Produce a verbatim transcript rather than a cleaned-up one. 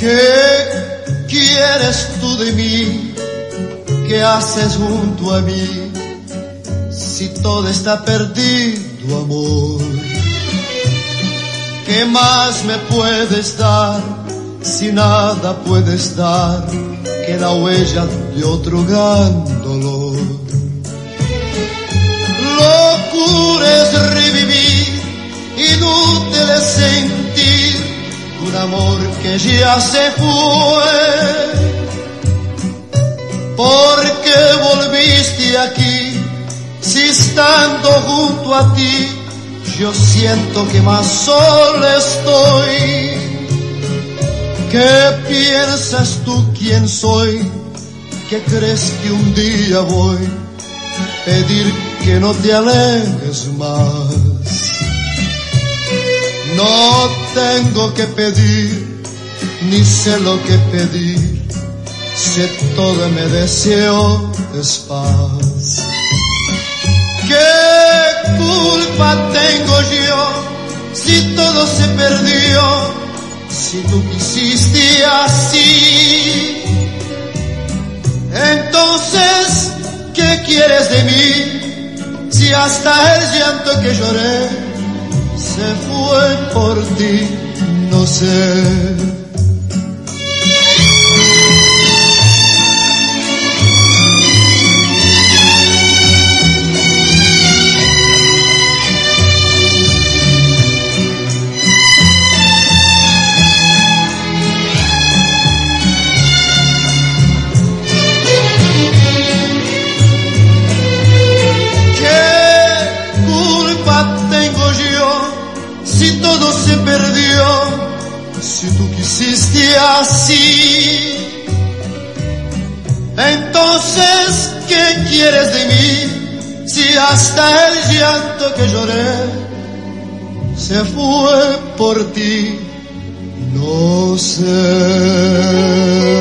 ¿Qué quieres tú de mí? ¿Qué haces junto a mí? Si todo está perdido, amor. ¿Qué más me puedes dar si nada puedes dar que la huella de otro gran dolor? Locura es revivir, inútil es sentir un amor que ya se fue. ¿Por qué volviste aquí si estando junto a ti yo siento que más solo estoy? ¿Qué piensas tú quién soy? ¿Qué crees que un día voy a pedir que no te alejes más? No tengo que pedir, ni sé lo que pedir, sé todo me deseo es paz. ¿Qué culpa tengo yo si todo se perdió? Si tú quisiste así, entonces, ¿qué quieres de mí? Si hasta el llanto que lloré se fue por ti, no sé. Si todo se perdió, si tú quisiste así, entonces, ¿qué quieres de mí? Si hasta el llanto que lloré se fue por ti, no sé.